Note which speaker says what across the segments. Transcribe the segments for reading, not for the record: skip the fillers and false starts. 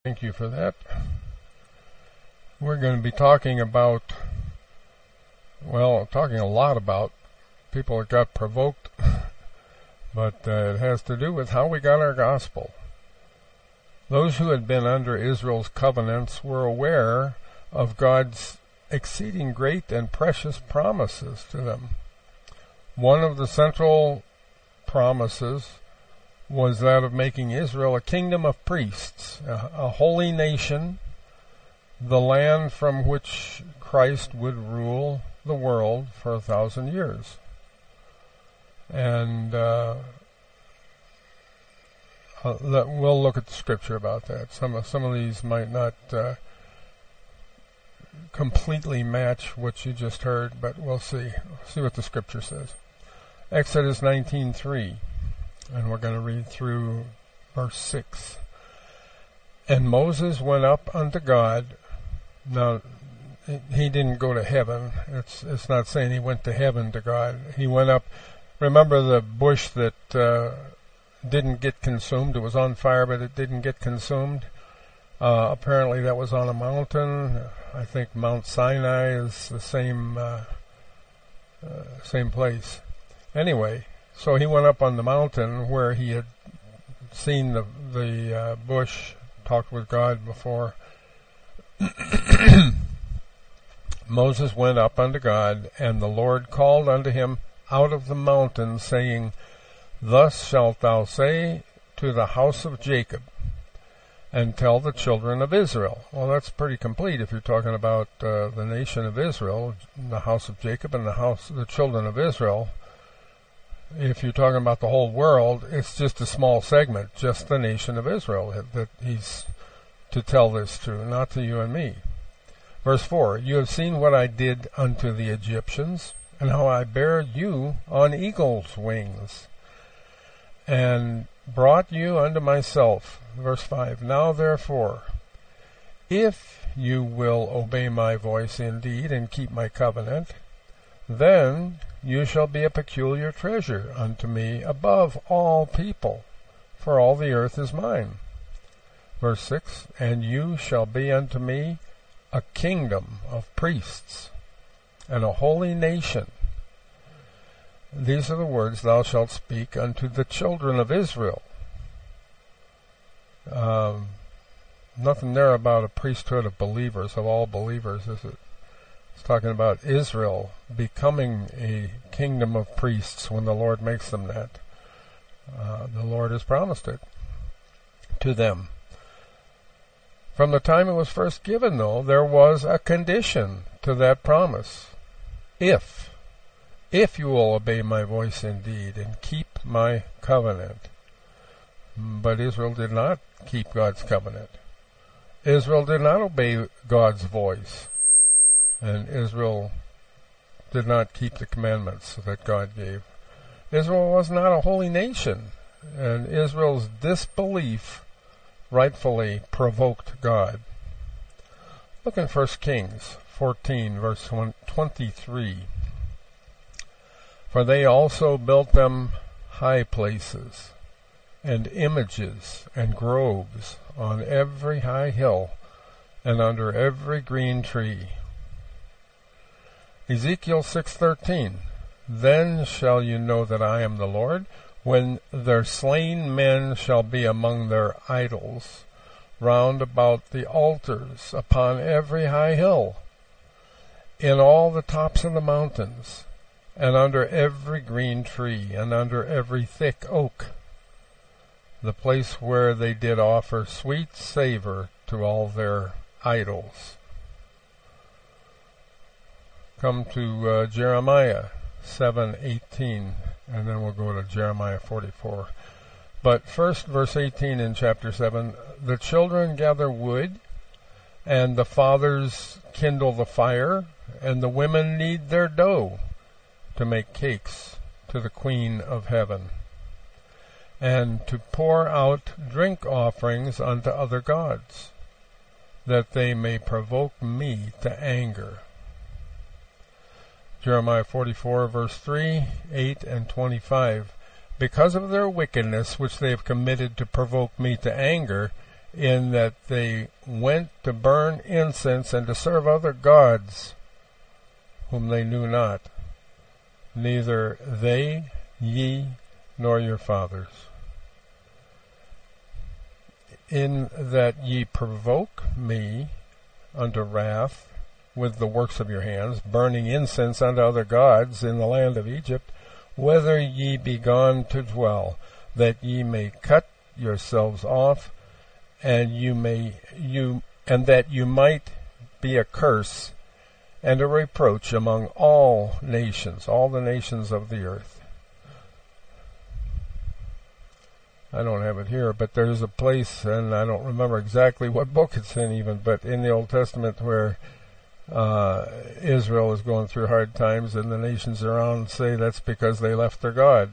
Speaker 1: Thank you for that. We're going to be talking about, talking a lot about people that got provoked, but it has to do with how we got our gospel. Those who had been under Israel's covenants were aware of God's exceeding great and precious promises to them. One of the central promises was that of making Israel a kingdom of priests, a holy nation, the land from which Christ would rule the world for 1,000 years. And we'll look at the scripture about that. Some of these might not completely match what you just heard, but we'll see. See what the scripture says. Exodus 19:3. And we're going to read through verse 6. And Moses went up unto God. Now, he didn't go to heaven. It's not saying he went to heaven to God. He went up. Remember the bush that didn't get consumed? It was on fire, but it didn't get consumed. Apparently that was on a mountain. I think Mount Sinai is the same place. Anyway, so he went up on the mountain where he had seen the bush, talked with God before. Moses went up unto God, and the Lord called unto him out of the mountain, saying, Thus shalt thou say to the house of Jacob, and tell the children of Israel. Well, that's pretty complete if you're talking about the nation of Israel, the house of Jacob and the children of Israel. If you're talking about the whole world, it's just a small segment, just the nation of Israel that he's to tell this to, not to you and me. Verse 4, You have seen what I did unto the Egyptians, and how I bare you on eagle's wings, and brought you unto myself. Verse 5, Now therefore, if you will obey my voice indeed, and keep my covenant, then you shall be a peculiar treasure unto me above all people, for all the earth is mine. Verse 6, And you shall be unto me a kingdom of priests, and a holy nation. These are the words thou shalt speak unto the children of Israel. Nothing there about a priesthood of believers, of all believers, is it? It's talking about Israel becoming a kingdom of priests when the Lord makes them that. The Lord has promised it to them. From the time it was first given, though, there was a condition to that promise. If you will obey my voice indeed and keep my covenant. But Israel did not keep God's covenant. Israel did not obey God's voice. And Israel did not keep the commandments that God gave. Israel was not a holy nation, and Israel's disbelief rightfully provoked God. Look in 1 Kings 14, verse 23. For they also built them high places, and images, and groves on every high hill, and under every green tree. Ezekiel 6:13, Then shall you know that I am the Lord, when their slain men shall be among their idols, round about the altars, upon every high hill, in all the tops of the mountains, and under every green tree, and under every thick oak, the place where they did offer sweet savor to all their idols. Come to Jeremiah 7:18, and then we'll go to Jeremiah 44. But first, verse 18 in chapter 7, The children gather wood, and the fathers kindle the fire, and the women knead their dough to make cakes to the Queen of Heaven, and to pour out drink offerings unto other gods, that they may provoke me to anger. Jeremiah 44, verse 3, 8, and 25. Because of their wickedness which they have committed to provoke me to anger, in that they went to burn incense and to serve other gods whom they knew not, neither they, ye, nor your fathers. In that ye provoke me unto wrath with the works of your hands, burning incense unto other gods in the land of Egypt, whither ye be gone to dwell, that ye may cut yourselves off, and that you might be a curse and a reproach among all nations, all the nations of the earth. I don't have it here, but there's a place, and I don't remember exactly what book it's in even, but in the Old Testament where Israel is going through hard times, and the nations around say that's because they left their God.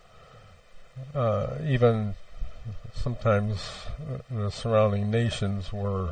Speaker 1: Even sometimes the surrounding nations were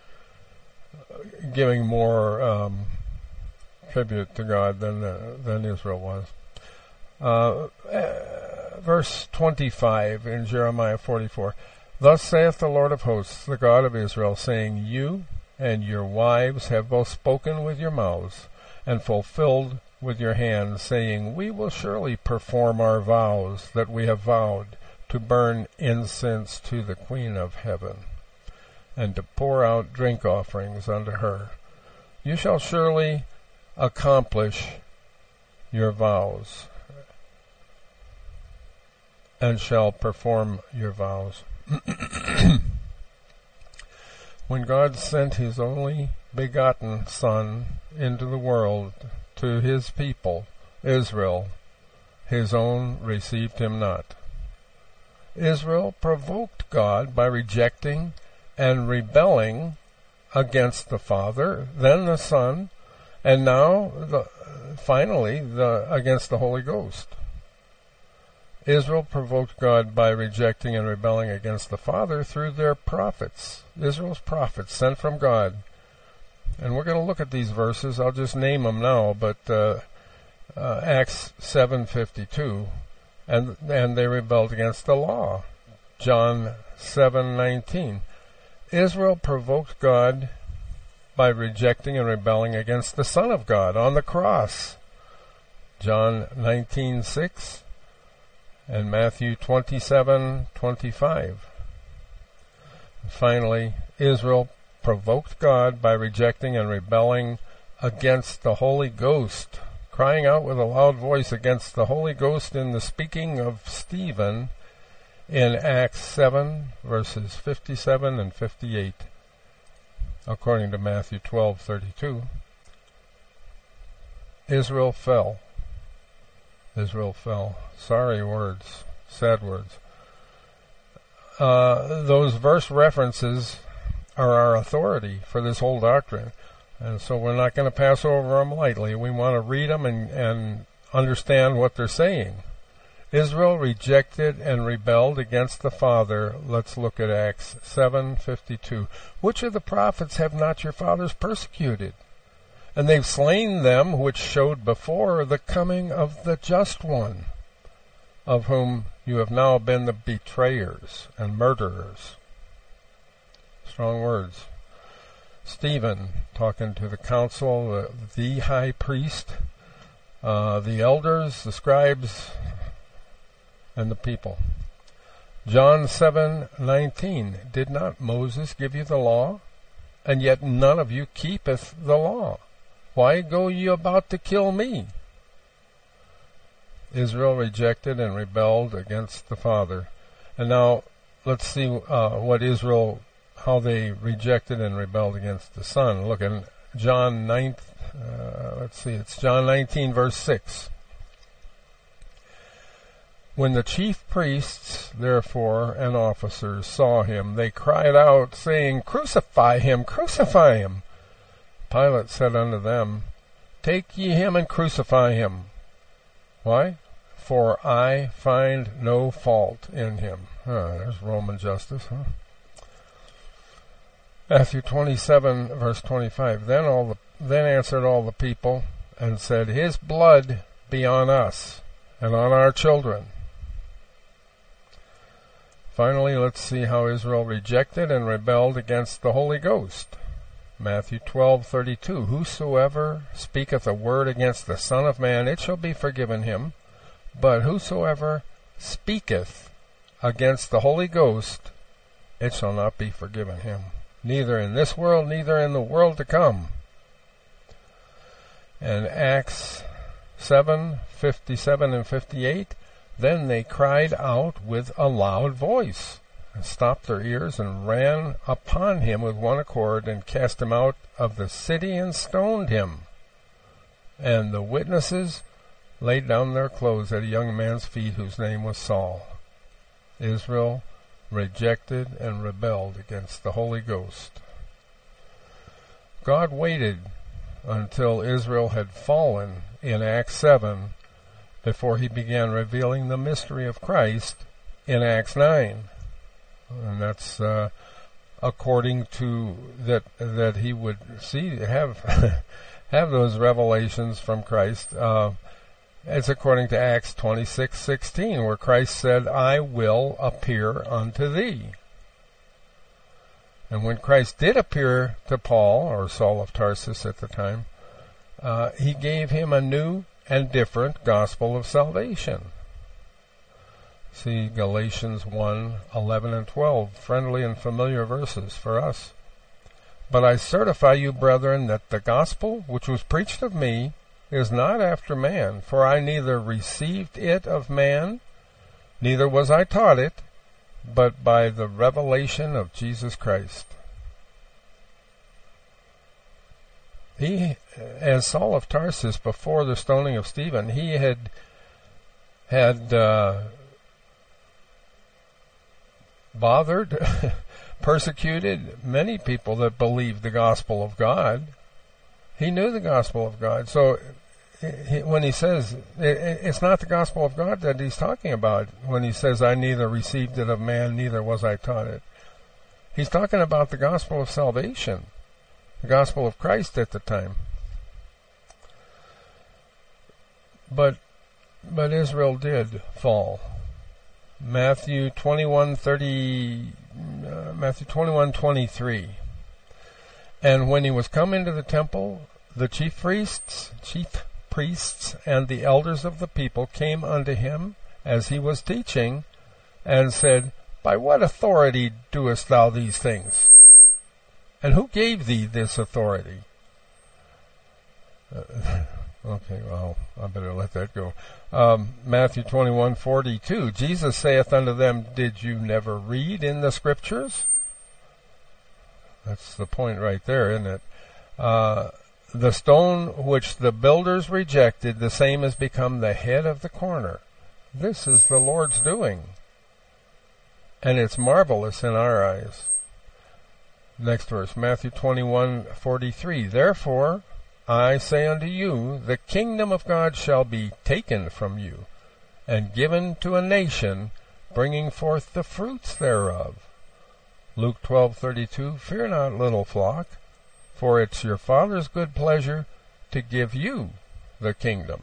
Speaker 1: giving more tribute to God than Israel was. Verse 25 in Jeremiah 44, Thus saith the Lord of hosts, the God of Israel, saying, You and your wives have both spoken with your mouths, and fulfilled with your hands, saying, We will surely perform our vows that we have vowed, to burn incense to the Queen of heaven, and to pour out drink offerings unto her. You shall surely accomplish your vows, and shall perform your vows. When God sent his only begotten Son into the world to his people, Israel, his own received him not. Israel provoked God by rejecting and rebelling against the Father, then the Son, and now, finally, against the Holy Ghost. Israel provoked God by rejecting and rebelling against the Father through their prophets, Israel's prophets sent from God. And we're going to look at these verses. I'll just name them now, but Acts 7:52, and they rebelled against the law. John 7:19. Israel provoked God by rejecting and rebelling against the Son of God on the cross. John 19:6. And Matthew 27:25. Finally, Israel provoked God by rejecting and rebelling against the Holy Ghost, crying out with a loud voice against the Holy Ghost in the speaking of Stephen in Acts 7, verses 57 and 58, according to Matthew 12:32. Israel fell. Israel fell. Sorry words, sad words. Those verse references are our authority for this whole doctrine, and so we're not going to pass over them lightly. We want to read them and understand what they're saying. Israel rejected and rebelled against the Father. Let's look at Acts 7:52. Which of the prophets have not your fathers persecuted? And they've slain them which showed before the coming of the Just One, of whom you have now been the betrayers and murderers. Strong words. Stephen, talking to the council, the high priest, the elders, the scribes, and the people. John 7:19. Did not Moses give you the law? And yet none of you keepeth the law. Why go ye about to kill me? Israel rejected and rebelled against the Father. And now let's see how they rejected and rebelled against the Son. Look in John 9. It's John 19, verse 6. When the chief priests, therefore, and officers saw him, they cried out, saying, Crucify him, crucify him. Pilate said unto them, Take ye him and crucify him. Why? For I find no fault in him. There's Roman justice, huh? Matthew 27, verse 25. Then answered all the people, and said, His blood be on us, and on our children. Finally, let's see how Israel rejected and rebelled against the Holy Ghost. Matthew 12:32, Whosoever speaketh a word against the Son of Man, it shall be forgiven him. But whosoever speaketh against the Holy Ghost, it shall not be forgiven him, neither in this world, neither in the world to come. And Acts 7:57 and 58, Then they cried out with a loud voice, and stopped their ears, and ran upon him with one accord, and cast him out of the city, and stoned him. And the witnesses laid down their clothes at a young man's feet, whose name was Saul. Israel rejected and rebelled against the Holy Ghost. God waited until Israel had fallen in Acts 7 before he began revealing the mystery of Christ in Acts 9. And that's according to that he would have have those revelations from Christ. It's according to Acts 26:16, where Christ said, I will appear unto thee. And when Christ did appear to Paul, or Saul of Tarsus at the time, he gave him a new and different gospel of salvation. See Galatians 1:11 and 12, friendly and familiar verses for us. But I certify you, brethren, that the gospel which was preached of me is not after man, for I neither received it of man, neither was I taught it, but by the revelation of Jesus Christ. He, as Saul of Tarsus, before the stoning of Stephen, he had bothered, persecuted many people that believed the gospel of God. He knew the gospel of God. So when he says, it's not the gospel of God that he's talking about when he says, I neither received it of man, neither was I taught it. He's talking about the gospel of salvation, the gospel of Christ at the time. But Israel did fall. Matthew 21:23. And when he was come into the temple, the chief priests and the elders of the people came unto him as he was teaching, and said, By what authority doest thou these things? And who gave thee this authority? Okay, well, I better let that go. Matthew 21:42. Jesus saith unto them, Did you never read in the Scriptures? That's the point right there, isn't it? The stone which the builders rejected, the same has become the head of the corner. This is the Lord's doing, and it's marvelous in our eyes. Next verse, Matthew 21:43. Therefore I say unto you, the kingdom of God shall be taken from you, and given to a nation, bringing forth the fruits thereof. Luke 12:32. Fear not, little flock, for it's your Father's good pleasure to give you the kingdom.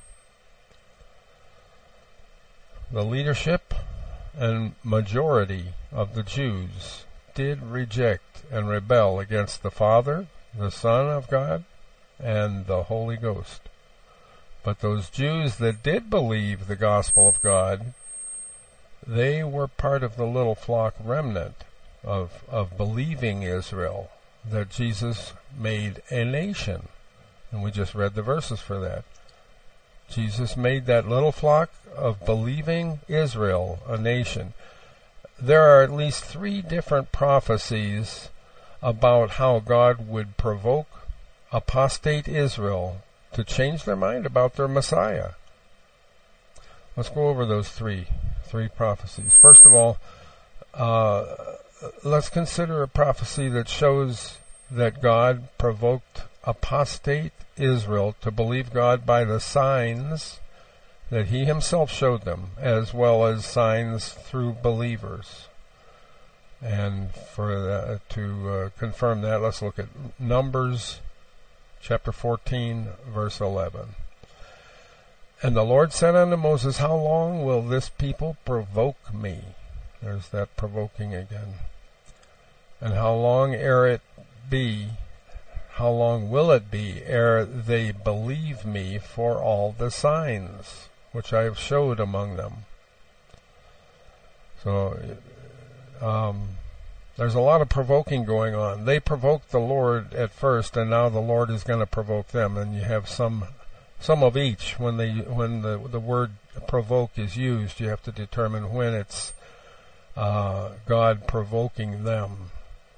Speaker 1: The leadership and majority of the Jews did reject and rebel against the Father, the Son of God, and the Holy Ghost. But those Jews that did believe the gospel of God, they were part of the little flock remnant of believing Israel, that Jesus made a nation. And we just read the verses for that. Jesus made that little flock of believing Israel a nation. There are at least 3 different prophecies about how God would provoke apostate Israel to change their mind about their Messiah. Let's go over those three prophecies. First of all, let's consider a prophecy that shows that God provoked apostate Israel to believe God by the signs that he himself showed them, as well as signs through believers. And to confirm that, let's look at Numbers chapter 14, verse 11. And the Lord said unto Moses, How long will this people provoke me? There's that provoking again. And how long ere it be, how long will it be ere they believe me for all the signs which I have showed among them? So there's a lot of provoking going on. They provoked the Lord at first, and now the Lord is going to provoke them. And you have some of each. When the word provoke is used, you have to determine when it's God provoking them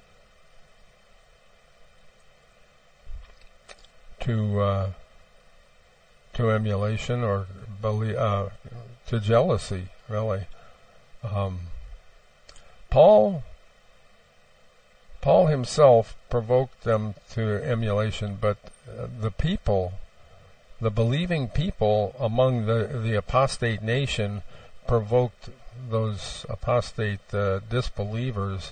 Speaker 1: to emulation or to jealousy, really. Paul himself provoked them to emulation, but the people, the believing people among the apostate nation, provoked those apostate disbelievers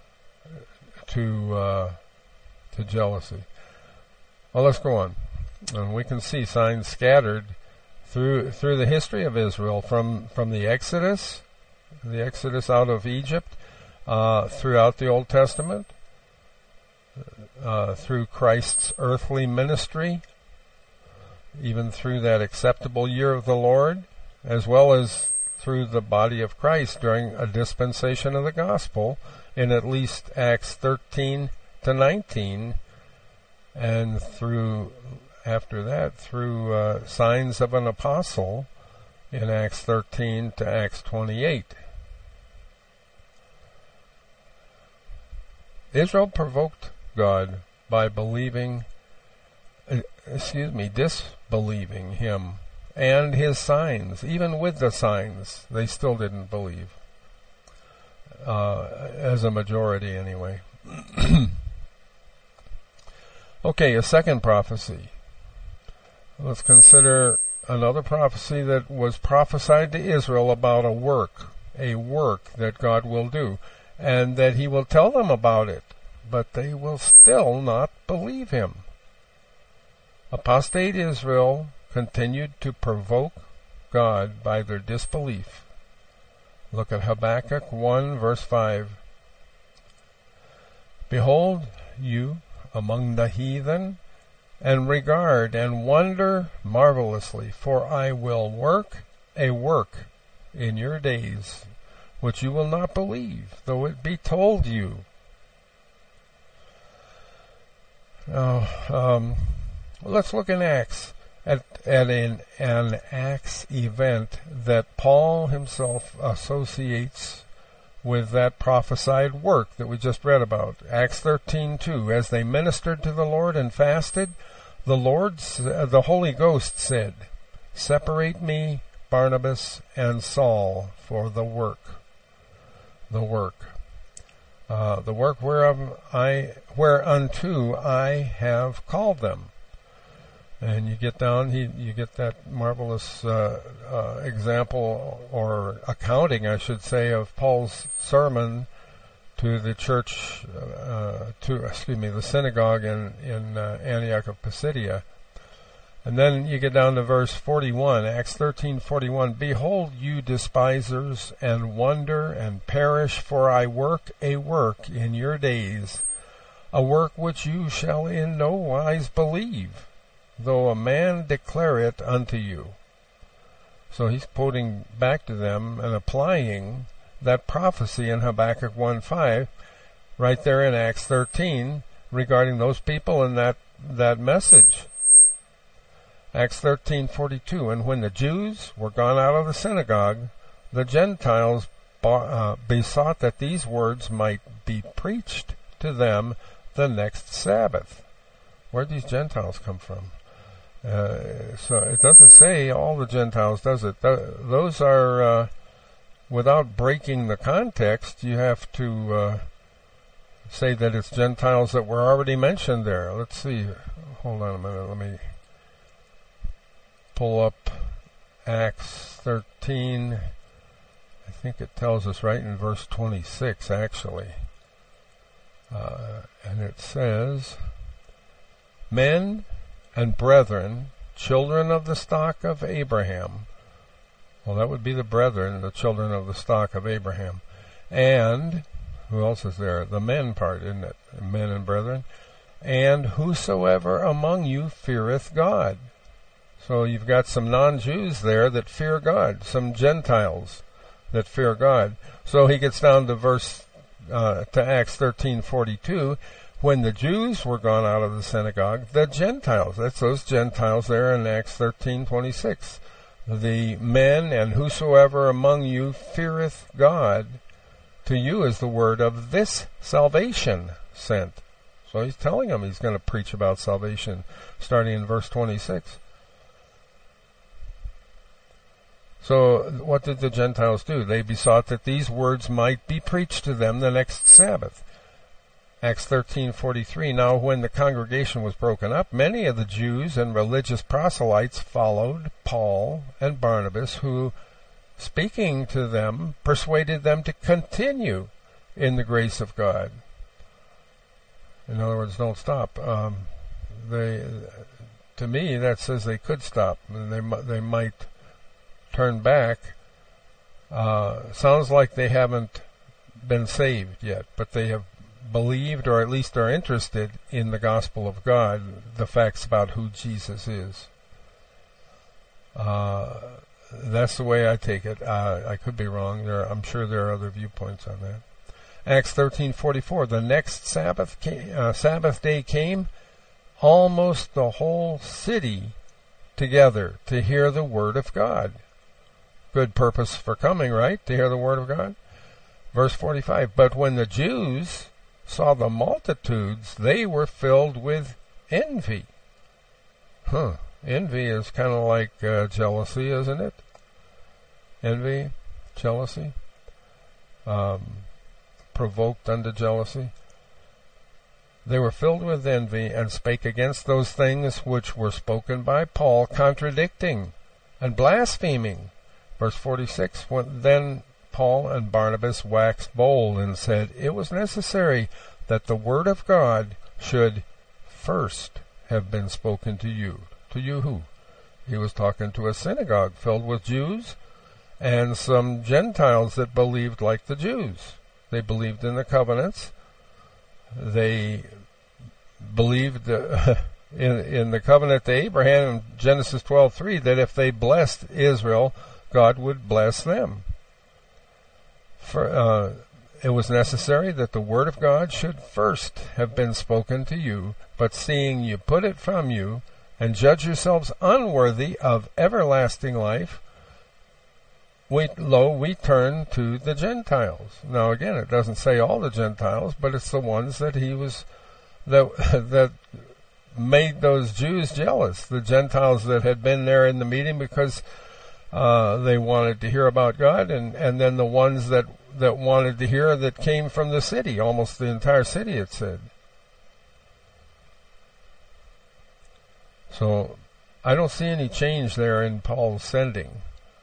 Speaker 1: to jealousy. Well, let's go on, and we can see signs scattered through the history of Israel, from the Exodus out of Egypt, throughout the Old Testament, through Christ's earthly ministry, even through that acceptable year of the Lord, as well as through the body of Christ during a dispensation of the gospel in at least Acts 13 to 19, and after that through signs of an apostle in Acts 13 to Acts 28. Israel provoked God by disbelieving him and his signs. Even with the signs, they still didn't believe, as a majority anyway. Okay, a second prophecy. Let's consider another prophecy that was prophesied to Israel about a work that God will do, and that he will tell them about it, but they will still not believe him. Apostate Israel continued to provoke God by their disbelief. Look at Habakkuk 1 verse 5. Behold you among the heathen, and regard and wonder marvelously, for I will work a work in your days, which you will not believe, though it be told you. Now, let's look in Acts at an Acts event that Paul himself associates with that prophesied work that we just read about. Acts 13:2. As they ministered to the Lord and fasted, the Holy Ghost said, "Separate me, Barnabas and Saul, for the work whereunto I have called them." And you get down, you get that marvelous example, or accounting, I should say, of Paul's sermon to the church, the synagogue in Antioch of Pisidia. And then you get down to verse 41, Acts 13:41. Behold, you despisers, and wonder and perish, for I work a work in your days, a work which you shall in no wise believe, though a man declare it unto you. So he's quoting back to them and applying that prophecy in Habakkuk 1:5 right there in Acts 13 regarding those people and that message. Acts 13:42. And when the Jews were gone out of the synagogue, the Gentiles besought that these words might be preached to them the next Sabbath. Where do these Gentiles come from? So it doesn't say all the Gentiles, does it? Those are, without breaking the context, you have to say that it's Gentiles that were already mentioned there. Let's see. Hold on a minute. Let me pull up Acts 13. I think it tells us right in verse 26, actually. And it says, "Men and brethren, children of the stock of Abraham." Well, that would be the brethren, the children of the stock of Abraham. And, who else is there? The men part, isn't it? Men and brethren. And whosoever among you feareth God. So you've got some non-Jews there that fear God, some Gentiles that fear God. So he gets down to to Acts 13:42. When the Jews were gone out of the synagogue, the Gentiles, that's those Gentiles there in Acts 13:26. The men and whosoever among you feareth God, to you is the word of this salvation sent. So he's telling them he's going to preach about salvation, starting in verse 26. So what did the Gentiles do? They besought that these words might be preached to them the next Sabbath. Acts 13:43. Now when the congregation was broken up, many of the Jews and religious proselytes followed Paul and Barnabas, who, speaking to them, persuaded them to continue in the grace of God. In other words, don't stop. To me, that says they could stop. They might turn back. Sounds like they haven't been saved yet, but they have believed, or at least are interested in the gospel of God, the facts about who Jesus is. That's the way I take it. I could be wrong. I'm sure there are other viewpoints on that. Acts 13:44. The next Sabbath day came, almost the whole city together to hear the word of God. Good purpose for coming, right? To hear the word of God. Verse 45. But when the Jews saw the multitudes, they were filled with envy. Envy is kind of like jealousy, isn't it? Envy, jealousy, provoked unto jealousy. They were filled with envy and spake against those things which were spoken by Paul, contradicting and blaspheming. Verse 46, then Paul and Barnabas waxed bold and said, it was necessary that the word of God should first have been spoken to you. To you who? He was talking to a synagogue filled with Jews and some Gentiles that believed like the Jews. They believed in the covenants. They believed in the covenant to Abraham in Genesis 12:3 that if they blessed Israel, God would bless them. It was necessary that the word of God should first have been spoken to you, but seeing you put it from you, and judge yourselves unworthy of everlasting life, we turn to the Gentiles. Now again, it doesn't say all the Gentiles, but it's the ones that that made those Jews jealous. The Gentiles that had been there in the meeting because they wanted to hear about God, and then the ones that wanted to hear that came from the city, almost the entire city, it said. So I don't see any change there in Paul's sending.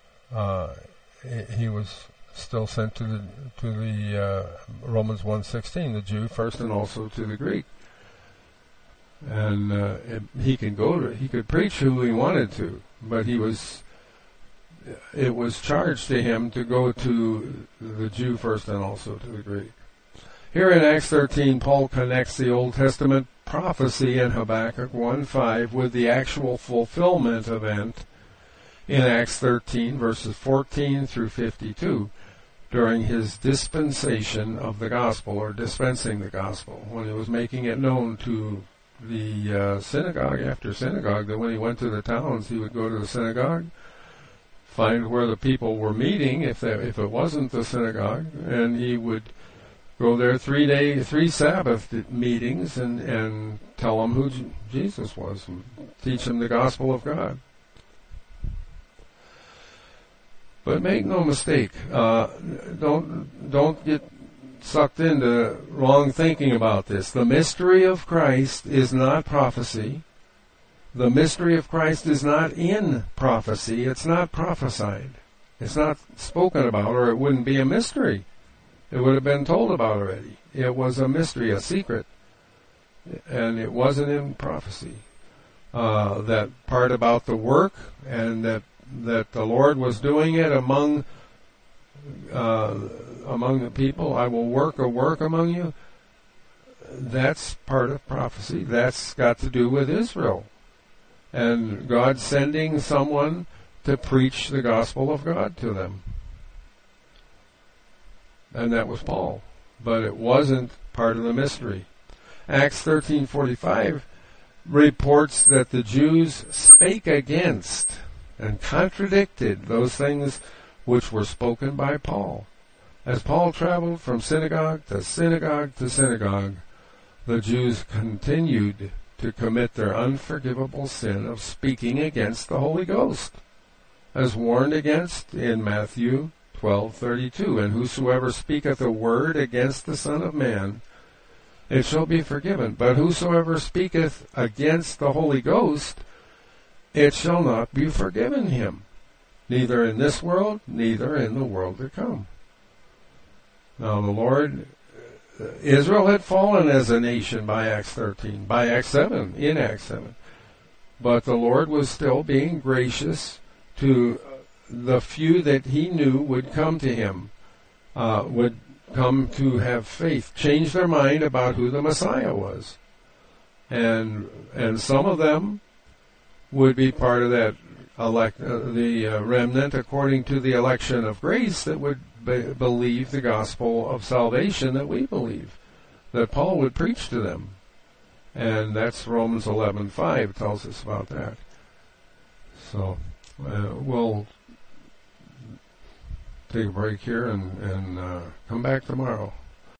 Speaker 1: He was still sent to the Romans 1:16, the Jew first and also to the Greek. And he could preach who he wanted to, but it was charged to him to go to the Jew first and also to the Greek. Here in Acts 13, Paul connects the Old Testament prophecy in Habakkuk 1:5 with the actual fulfillment event in Acts 13, verses 14 through 52, during his dispensation of the gospel, or dispensing the gospel, when he was making it known to the synagogue after synagogue, that when he went to the towns, he would go to the synagogue, find where the people were meeting, if it wasn't the synagogue, and he would go there 3 Sabbath meetings and tell them who Jesus was, and teach them the gospel of God. But make no mistake, don't get sucked into wrong thinking about this. The mystery of Christ is not prophecy. The mystery of Christ is not in prophecy. It's not prophesied. It's not spoken about, or it wouldn't be a mystery. It would have been told about already. It was a mystery, a secret, and it wasn't in prophecy. That part about the work, and that the Lord was doing it among among the people. I will work a work among you. That's part of prophecy. That's got to do with Israel. And God sending someone to preach the gospel of God to them. And that was Paul. But it wasn't part of the mystery. Acts 13:45 reports that the Jews spake against and contradicted those things which were spoken by Paul. As Paul traveled from synagogue to synagogue to synagogue, the Jews continued to commit their unforgivable sin of speaking against the Holy Ghost, as warned against in Matthew 12:32. And whosoever speaketh a word against the Son of Man, it shall be forgiven. But whosoever speaketh against the Holy Ghost, it shall not be forgiven him, neither in this world, neither in the world to come. Now the Lord, Israel had fallen as a nation by Acts 13, by Acts 7, in Acts 7. But the Lord was still being gracious to the few that he knew would come to him, would come to have faith, change their mind about who the Messiah was. And some of them would be part of that the remnant according to the election of grace that would believe the gospel of salvation that we believe, that Paul would preach to them. And that's Romans 11:5 tells us about that. So we'll take a break here and come back tomorrow.